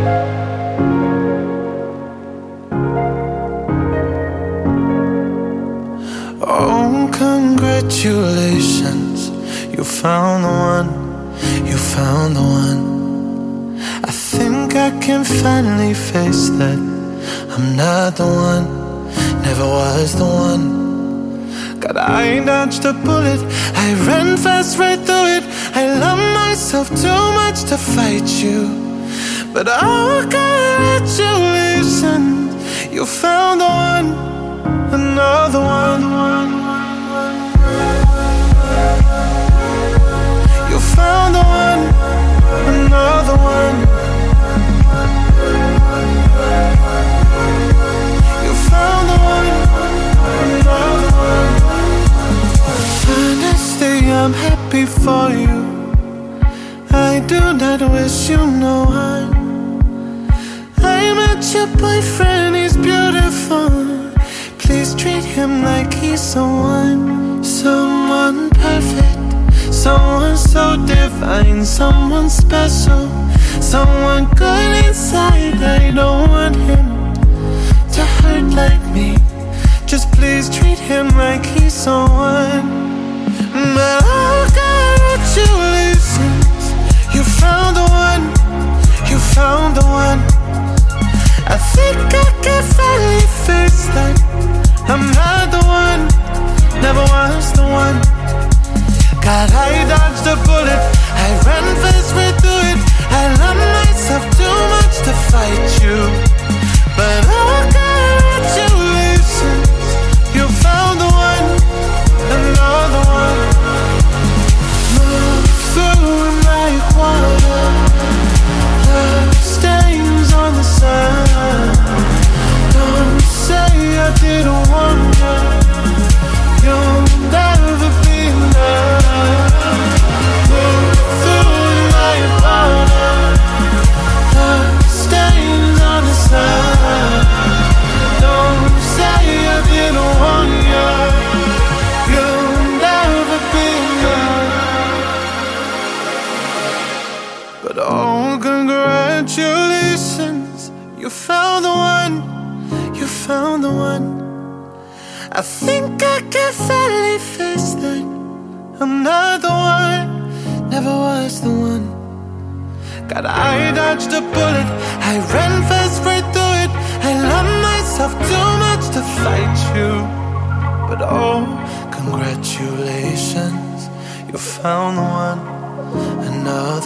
Oh, congratulations, you found the one, you found the one. I think I can finally face that I'm not the one, never was the one. God, I dodged a bullet, I ran fast right through it. I love myself too much to fight you. But oh, congratulations, you found the one, another one. You found the one, another one. You found the one, another one. Honestly, I'm happy for you. I do not wish you no harm. I met your boyfriend, he's beautiful. Please treat him like he's someone, someone perfect, someone so divine, someone special, someone good inside. I don't want him to hurt like me. Just please treat him like he's someone. But oh, congratulations, you found the one, you found the one. I think I can finally face that I'm not the one, never was the one. God, I dodged a bullet, I ran fast right through it. I love myself too much to fight you. But oh, congratulations, you found the one, another one. Move through like water, love stains on the sun. Don't say I didn't want you, you'll never be enough. Move through like water, love stains on the sun. Don't say I didn't want you, you'll never be enough. But oh, congratulations, you found the one, you found the one. I think I can finally face that I'm not the one, never was the one. God, I dodged a bullet, I ran fast right through it. I love myself too much to fight you. But oh, congratulations, you found the one, another